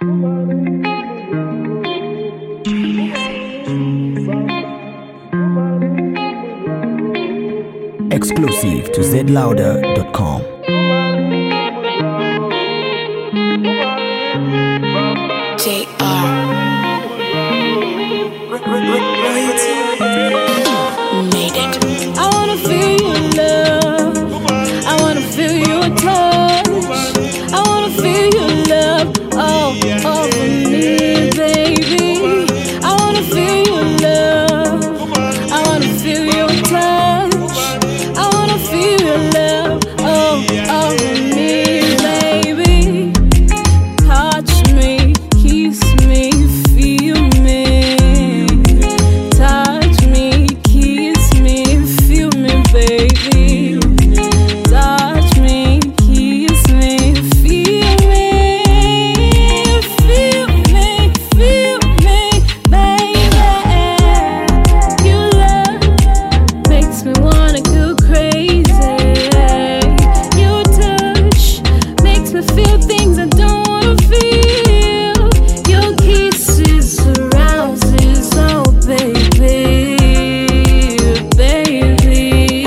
Exclusive to zlouder.com. Made it. I wanna feel your love. I wanna feel your touch. I wanna feel your love all over me, baby. I wanna feel your love. I wanna feel your touch. I wanna feel your love all over me, baby. Touch me, kiss me, feel me. Touch me, kiss me, feel me, baby. Touch me, kiss me, feel me. Feel me, feel me, baby. Your love makes me wanna go crazy. Your touch makes me feel things I don't wanna feel. Your kisses arouses, oh baby, baby.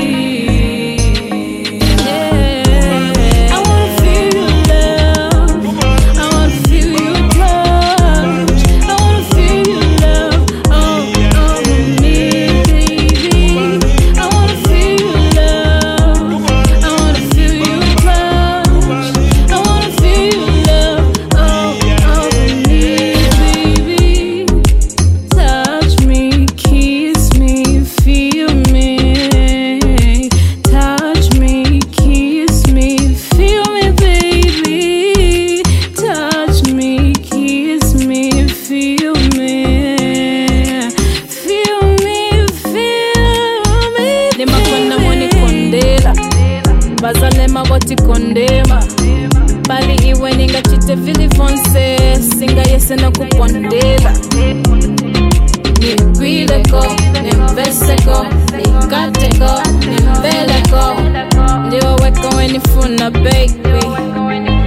Yeah. I wanna feel your love. I wanna feel your touch. I wanna feel your love all over me, baby. I wanna feel your love. I wanna feel your touch. I wanna feel your love all over me, baby. Touch me, kiss me, feel me. Touch me, kiss me, feel me, baby. Touch me, kiss me, feel me. Feel me, feel me. Lema kona mwani kondela bazalema boti kondema bali iwe ninga chite vili fonse singa yese na kupondela Nigwileko, nimveseko, nikateko, nimbeleko Ndiyo weko wenifuna baby